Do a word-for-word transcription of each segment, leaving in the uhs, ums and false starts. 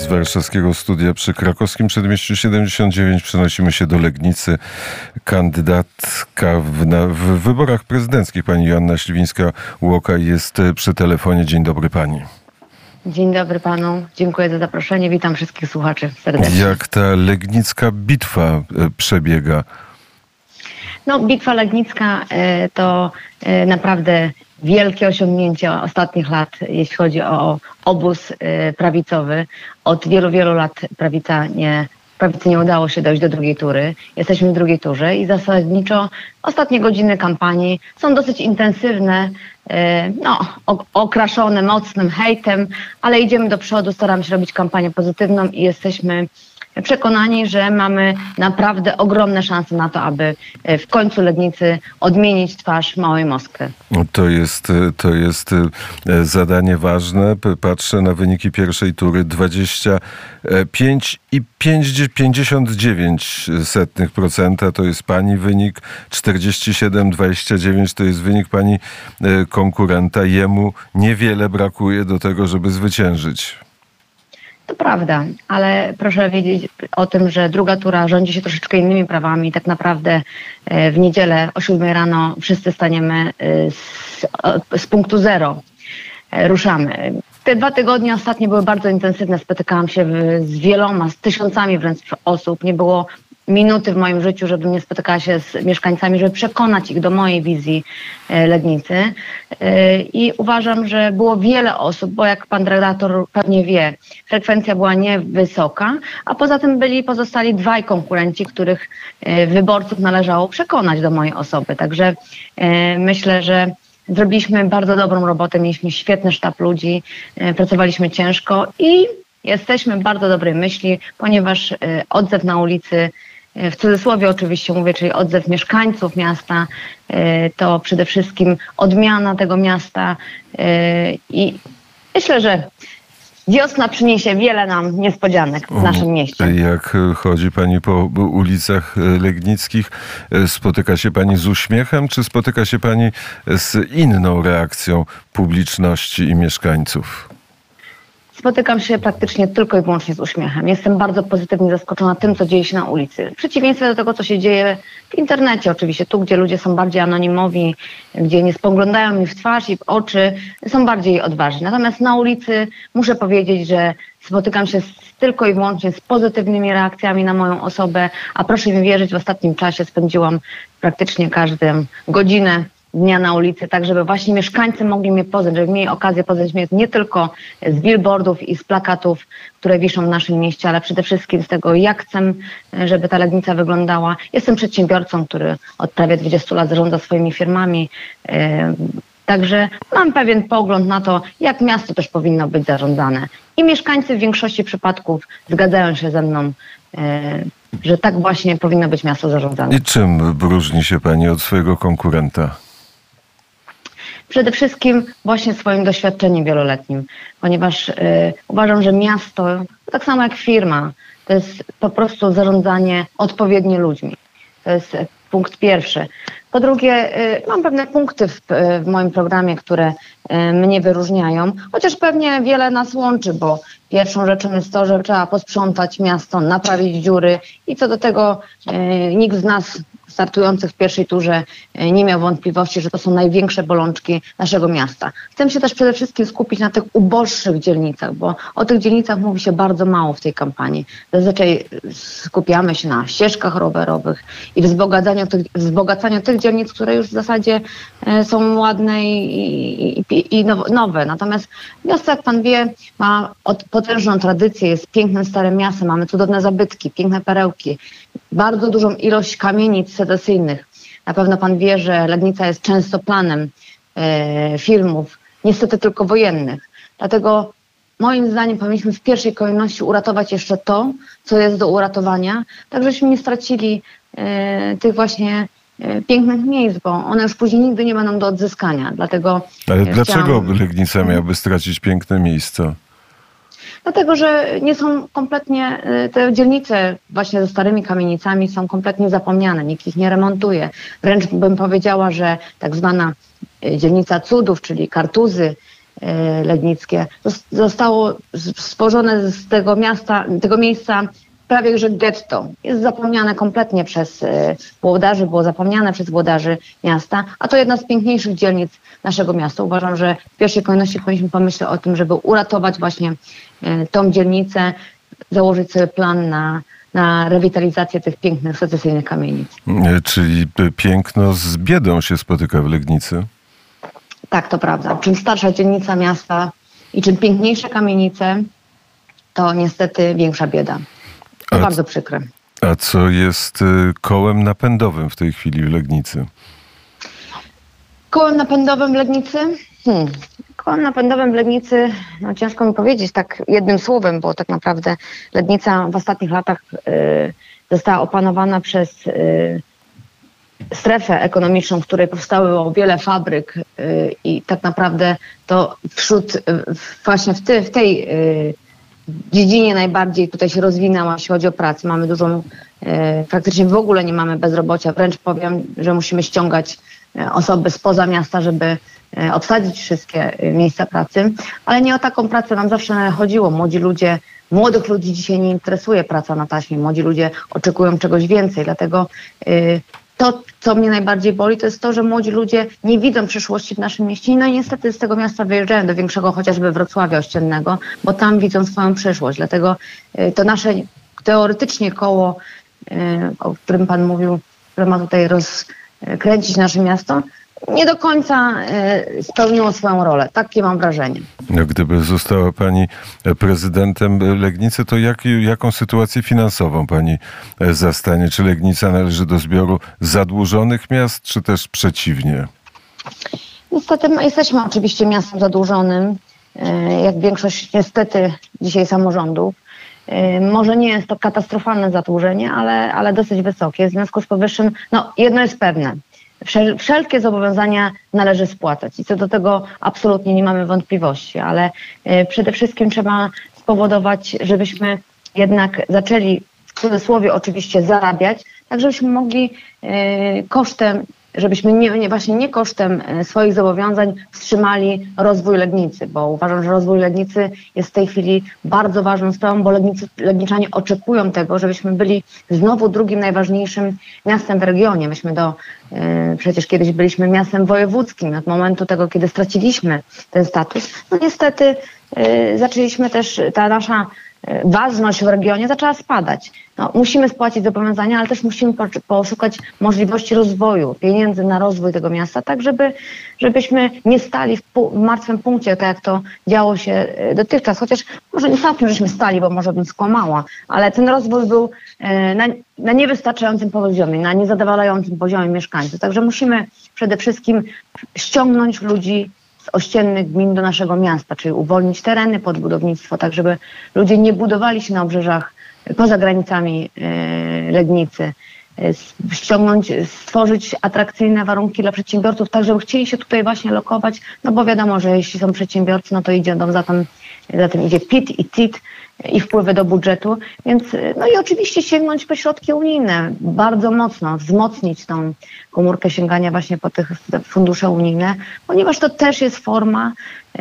warszawskiego studia przy Krakowskim Przedmieściu siedemdziesiąt dziewięć przenosimy się do Legnicy. Kandydatka w, na, w wyborach prezydenckich, pani Joanna Śliwińska-Łokaj, jest przy telefonie. Dzień dobry pani. Dzień dobry panu. Dziękuję za zaproszenie. Witam wszystkich słuchaczy serdecznie. Jak ta legnicka bitwa przebiega? No, bitwa legnicka to naprawdę wielkie osiągnięcie ostatnich lat, jeśli chodzi o obóz prawicowy. Od wielu, wielu lat prawica nie, prawicy nie udało się dojść do drugiej tury. Jesteśmy w drugiej turze i zasadniczo ostatnie godziny kampanii są dosyć intensywne, no, okraszone mocnym hejtem, ale idziemy do przodu, staramy się robić kampanię pozytywną i jesteśmy przekonani, że mamy naprawdę ogromne szanse na to, aby w końcu Legnicy odmienić twarz małej Moskwy. To jest, to jest zadanie ważne. Patrzę na wyniki pierwszej tury. dwadzieścia pięć i pięćdziesiąt dziewięć procent to jest pani wynik, czterdzieści siedem dwadzieścia dziewięć to jest wynik pani konkurenta. Jemu niewiele brakuje do tego, żeby zwyciężyć. To prawda, ale proszę wiedzieć o tym, że druga tura rządzi się troszeczkę innymi prawami. Tak naprawdę w niedzielę o siódmej rano wszyscy staniemy z, z punktu zero. Ruszamy. Te dwa tygodnie ostatnie były bardzo intensywne. Spotykałam się z wieloma, z tysiącami wręcz osób. Nie było minuty w moim życiu, żebym nie spotykała się z mieszkańcami, żeby przekonać ich do mojej wizji Legnicy. I uważam, że było wiele osób, bo jak pan redaktor pewnie wie, frekwencja była niewysoka, a poza tym byli pozostali dwaj konkurenci, których wyborców należało przekonać do mojej osoby. Także myślę, że zrobiliśmy bardzo dobrą robotę, mieliśmy świetny sztab ludzi, pracowaliśmy ciężko i jesteśmy w bardzo dobrej myśli, ponieważ odzew na ulicy, w cudzysłowie oczywiście mówię, czyli odzew mieszkańców miasta, to przede wszystkim odmiana tego miasta i myślę, że wiosna przyniesie wiele nam niespodzianek w naszym mieście. Jak chodzi pani po ulicach legnickich, spotyka się pani z uśmiechem, czy spotyka się pani z inną reakcją publiczności i mieszkańców? Spotykam się praktycznie tylko i wyłącznie z uśmiechem. Jestem bardzo pozytywnie zaskoczona tym, co dzieje się na ulicy. W przeciwieństwie do tego, co się dzieje w internecie oczywiście, tu, gdzie ludzie są bardziej anonimowi, gdzie nie spoglądają mi w twarz i w oczy, są bardziej odważni. Natomiast na ulicy muszę powiedzieć, że spotykam się z, tylko i wyłącznie z pozytywnymi reakcjami na moją osobę, a proszę mi wierzyć, w ostatnim czasie spędziłam praktycznie każdą godzinę dnia na ulicy, tak żeby właśnie mieszkańcy mogli mnie poznać, żeby mieli okazję poznać mnie nie tylko z billboardów i z plakatów, które wiszą w naszym mieście, ale przede wszystkim z tego, jak chcę, żeby ta Legnica wyglądała. Jestem przedsiębiorcą, który od prawie dwudziestu lat zarządza swoimi firmami, także mam pewien pogląd na to, jak miasto też powinno być zarządzane. I mieszkańcy w większości przypadków zgadzają się ze mną, że tak właśnie powinno być miasto zarządzane. I czym różni się pani od swojego konkurenta? Przede wszystkim właśnie swoim doświadczeniem wieloletnim, ponieważ y, uważam, że miasto, tak samo jak firma, to jest po prostu zarządzanie odpowiednio ludźmi. To jest punkt pierwszy. Po drugie, y, mam pewne punkty w, w moim programie, które y, mnie wyróżniają, chociaż pewnie wiele nas łączy, bo pierwszą rzeczą jest to, że trzeba posprzątać miasto, naprawić dziury i co do tego y, nikt z nas startujących w pierwszej turze nie miał wątpliwości, że to są największe bolączki naszego miasta. Chcę się też przede wszystkim skupić na tych uboższych dzielnicach, bo o tych dzielnicach mówi się bardzo mało w tej kampanii. Zazwyczaj skupiamy się na ścieżkach rowerowych i wzbogacaniu tych, wzbogacaniu tych dzielnic, które już w zasadzie są ładne i, i, i nowe. Natomiast miasto, jak pan wie, ma potężną tradycję, jest pięknym starym miastem, mamy cudowne zabytki, piękne perełki, bardzo dużą ilość kamienic secesyjnych. Na pewno pan wie, że Legnica jest często planem e, filmów, niestety tylko wojennych. Dlatego moim zdaniem powinniśmy w pierwszej kolejności uratować jeszcze to, co jest do uratowania, tak żebyśmy nie stracili e, tych właśnie e, pięknych miejsc, bo one już później nigdy nie będą do odzyskania. Dlatego Ale e, dlaczego chciałam... Legnica miałaby stracić piękne miejsca? Dlatego, że nie są kompletnie, te dzielnice właśnie ze starymi kamienicami są kompletnie zapomniane, nikt ich nie remontuje. Wręcz bym powiedziała, że tak zwana dzielnica cudów, czyli Kartuzy, legnickie. Zostało stworzone z tego miasta, tego miejsca prawie że getto. Jest zapomniane kompletnie przez włodarzy, było zapomniane przez włodarzy miasta, a to jedna z piękniejszych dzielnic naszego miasta. Uważam, że w pierwszej kolejności powinniśmy pomyśleć o tym, żeby uratować właśnie tą dzielnicę, założyć sobie plan na, na rewitalizację tych pięknych, secesyjnych kamienic. Czyli piękno z biedą się spotyka w Legnicy? Tak, to prawda. Czym starsza dzielnica miasta i czym piękniejsze kamienice, to niestety większa bieda. To a, bardzo przykre. A co jest kołem napędowym w tej chwili w Legnicy? Kołem napędowym w Legnicy? Hmm. Kołem napędowym w Legnicy, no ciężko mi powiedzieć tak jednym słowem, bo tak naprawdę Legnica w ostatnich latach y, została opanowana przez y, strefę ekonomiczną, w której powstało wiele fabryk y, i tak naprawdę to wśród, y, właśnie w, ty, w tej y, dziedzinie najbardziej tutaj się rozwinęła, jeśli chodzi o pracę. Mamy dużą, e, praktycznie w ogóle nie mamy bezrobocia. Wręcz powiem, że musimy ściągać e, osoby spoza miasta, żeby e, obsadzić wszystkie e, miejsca pracy. Ale nie o taką pracę nam zawsze chodziło. Młodzi ludzie, młodych ludzi dzisiaj nie interesuje praca na taśmie. Młodzi ludzie oczekują czegoś więcej. Dlatego e, to, co mnie najbardziej boli, to jest to, że młodzi ludzie nie widzą przyszłości w naszym mieście. No i niestety z tego miasta wyjeżdżają do większego, chociażby Wrocławia Ościennego, bo tam widzą swoją przyszłość. Dlatego to nasze teoretycznie koło, o którym pan mówił, które ma tutaj rozkręcić nasze miasto, nie do końca spełniło swoją rolę. Takie mam wrażenie. No, gdyby została pani prezydentem Legnicy, to jak, jaką sytuację finansową pani zastanie? Czy Legnica należy do zbioru zadłużonych miast, czy też przeciwnie? Niestety jesteśmy oczywiście miastem zadłużonym, jak większość niestety dzisiaj samorządów. Może nie jest to katastrofalne zadłużenie, ale, ale dosyć wysokie. W związku z powyższym, no jedno jest pewne. Wszelkie zobowiązania należy spłacać i co do tego absolutnie nie mamy wątpliwości, ale przede wszystkim trzeba spowodować, żebyśmy jednak zaczęli, w cudzysłowie oczywiście, zarabiać, tak żebyśmy mogli kosztem, żebyśmy nie, nie, właśnie nie kosztem swoich zobowiązań wstrzymali rozwój Legnicy, bo uważam, że rozwój Legnicy jest w tej chwili bardzo ważną sprawą, bo Legnicy, Legniczanie oczekują tego, żebyśmy byli znowu drugim najważniejszym miastem w regionie. Myśmy do, yy, przecież kiedyś byliśmy miastem wojewódzkim, od momentu tego, kiedy straciliśmy ten status. No niestety yy, zaczęliśmy też, ta nasza ważność w regionie zaczęła spadać. No, musimy spłacić zobowiązania, ale też musimy poszukać możliwości rozwoju, pieniędzy na rozwój tego miasta, tak żeby, żebyśmy nie stali w, pu- w martwym punkcie, tak jak to działo się dotychczas. Chociaż może nie całkiem żeśmy stali, bo może bym skłamała, ale ten rozwój był na, na niewystarczającym poziomie, na niezadowalającym poziomie mieszkańców. Także musimy przede wszystkim ściągnąć ludzi z ościennych gmin do naszego miasta, czyli uwolnić tereny pod budownictwo, tak żeby ludzie nie budowali się na obrzeżach poza granicami e, Legnicy, e, ściągnąć, stworzyć atrakcyjne warunki dla przedsiębiorców, tak żeby chcieli się tutaj właśnie lokować, no bo wiadomo, że jeśli są przedsiębiorcy, no to idzie za tym, za tym idzie P I T i C I T i wpływy do budżetu, więc no i oczywiście sięgnąć po środki unijne, bardzo mocno wzmocnić tą komórkę sięgania właśnie po tych fundusze unijne, ponieważ to też jest forma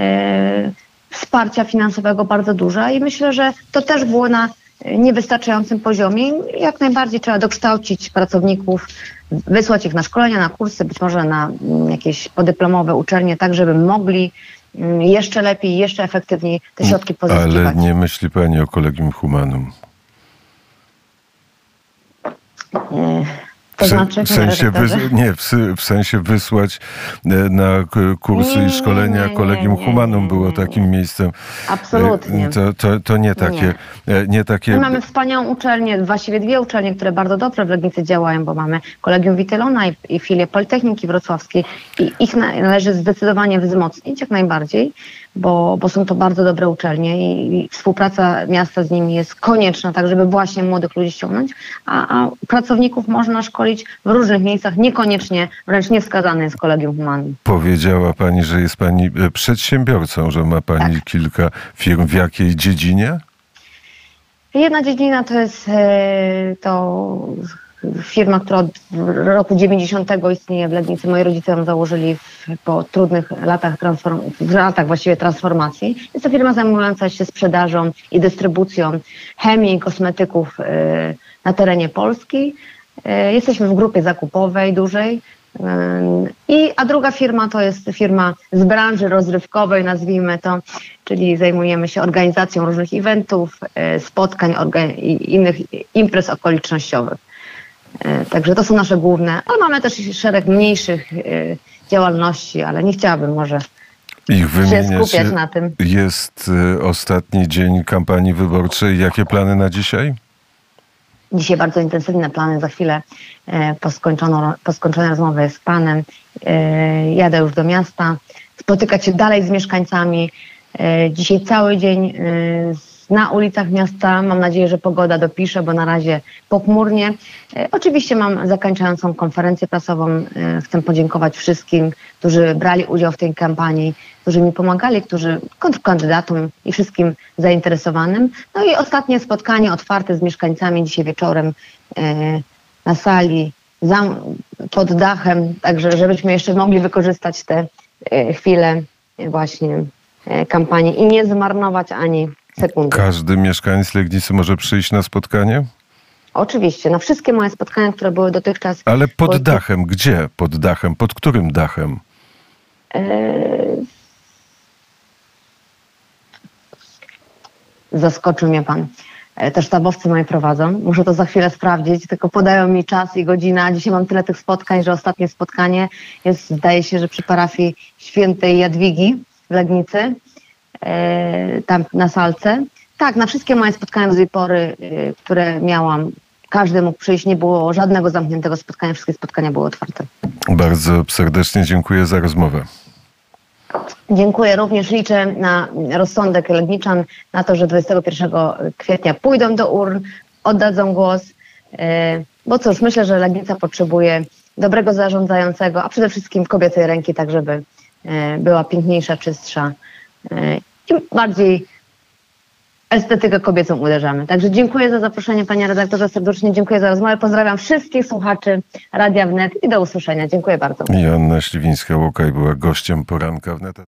e, wsparcia finansowego bardzo duża i myślę, że to też było na niewystarczającym poziomie. Jak najbardziej trzeba dokształcić pracowników, wysłać ich na szkolenia, na kursy, być może na jakieś podyplomowe uczelnie, tak żeby mogli jeszcze lepiej, jeszcze efektywniej te środki pozyskiwać. Ale nie myśli pani o Collegium Humanum? Nie. To w, znaczy, w sensie wys- nie, w, w sensie wysłać na kursy nie, i szkolenia nie, nie, Collegium nie, Humanum nie, było nie, takim nie. miejscem. Absolutnie. To, to, to nie takie... Nie. Nie takie... My mamy wspaniałą uczelnię, właściwie dwie uczelnie, które bardzo dobrze w Legnicy działają, bo mamy Collegium Witylona i, i filię Politechniki Wrocławskiej i ich należy zdecydowanie wzmocnić jak najbardziej, bo, bo są to bardzo dobre uczelnie i, i współpraca miasta z nimi jest konieczna, tak żeby właśnie młodych ludzi ściągnąć, a, a pracowników można szkolić w różnych miejscach, niekoniecznie, wręcz niewskazane jest Collegium Humanum. Powiedziała pani, że jest pani przedsiębiorcą, że ma pani tak. kilka firm. W jakiej dziedzinie? Jedna dziedzina to jest to firma, która od roku dziewięćdziesiątego istnieje w Legnicy. Moi rodzice ją założyli w, po trudnych latach, transform, w latach właściwie transformacji. Jest to firma zajmująca się sprzedażą i dystrybucją chemii i kosmetyków na terenie Polski. Jesteśmy w grupie zakupowej dużej. I, a druga firma to jest firma z branży rozrywkowej, nazwijmy to, czyli zajmujemy się organizacją różnych eventów, spotkań i innych imprez okolicznościowych. Także to są nasze główne, ale mamy też szereg mniejszych działalności, ale nie chciałabym może ich wymieniać. się skupiać na tym. Jest ostatni dzień kampanii wyborczej. Jakie plany na dzisiaj? Dzisiaj bardzo intensywne plany. Za chwilę po, po skończonej rozmowie z panem jadę już do miasta, spotykać się dalej z mieszkańcami. Dzisiaj cały dzień na ulicach miasta. Mam nadzieję, że pogoda dopisze, bo na razie pochmurnie. Oczywiście mam zakończającą konferencję prasową. Chcę podziękować wszystkim, którzy brali udział w tej kampanii, którzy mi pomagali, którzy kontrkandydatom i wszystkim zainteresowanym. No i ostatnie spotkanie otwarte z mieszkańcami dzisiaj wieczorem na sali, pod dachem, także żebyśmy jeszcze mogli wykorzystać te chwile właśnie kampanii i nie zmarnować ani sekundy. Każdy mieszkaniec Legnicy może przyjść na spotkanie? Oczywiście, na wszystkie moje spotkania, które były dotychczas... Ale pod były... dachem, gdzie pod dachem? Pod którym dachem? Eee... Zaskoczył mnie pan. Te sztabowcy moje prowadzą. Muszę to za chwilę sprawdzić, tylko podają mi czas i godzina. Dzisiaj mam tyle tych spotkań, że ostatnie spotkanie jest, zdaje się, że przy parafii świętej Jadwigi w Legnicy, e, tam na salce. Tak, na wszystkie moje spotkania do tej pory, e, które miałam, każdy mógł przyjść. Nie było żadnego zamkniętego spotkania, wszystkie spotkania były otwarte. Bardzo serdecznie dziękuję za rozmowę. Dziękuję. Również liczę na rozsądek Legniczan, na to, że dwudziestego pierwszego kwietnia pójdą do urn, oddadzą głos, bo cóż, myślę, że Legnica potrzebuje dobrego zarządzającego, a przede wszystkim kobiecej ręki, tak żeby była piękniejsza, czystsza i bardziej estetykę kobiecą uderzamy. Także dziękuję za zaproszenie, panie redaktorze, serdecznie dziękuję za rozmowę. Pozdrawiam wszystkich słuchaczy Radia Wnet i do usłyszenia. Dziękuję bardzo. Joanna Śliwińska-Łokaj była gościem poranka Wnet.